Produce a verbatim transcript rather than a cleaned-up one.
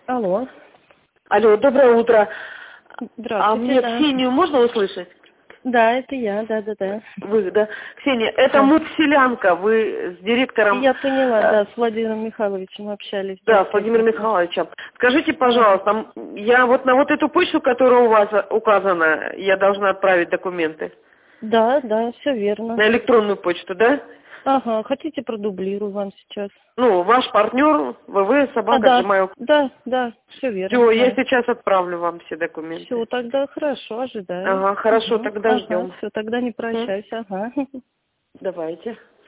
Алло. Алло, доброе утро. Здравствуйте, А мне да. Ксению можно услышать? Да, это я, да-да-да. Вы, да? Ксения, это Да. МУП-селянка, вы с директором... Я поняла, э, да, с Владимиром Михайловичем общались, да, да, в с Владимиром пятницу. Михайловичем. Скажите, Ага. пожалуйста, м, я вот на вот эту почту, которая у вас указана, я должна отправить документы? Да, да, все верно. На электронную почту, да? Ага, хотите, продублирую вам сейчас. Ну, ваш партнер, ВВ, А, собака, да, Gmail. да, да, все верно, Все, я да. сейчас отправлю вам все документы. Все, тогда хорошо, ожидаю. Ага, хорошо, Угу. тогда Ага, ждем. все, тогда не М? прощаюсь, ага. Давайте.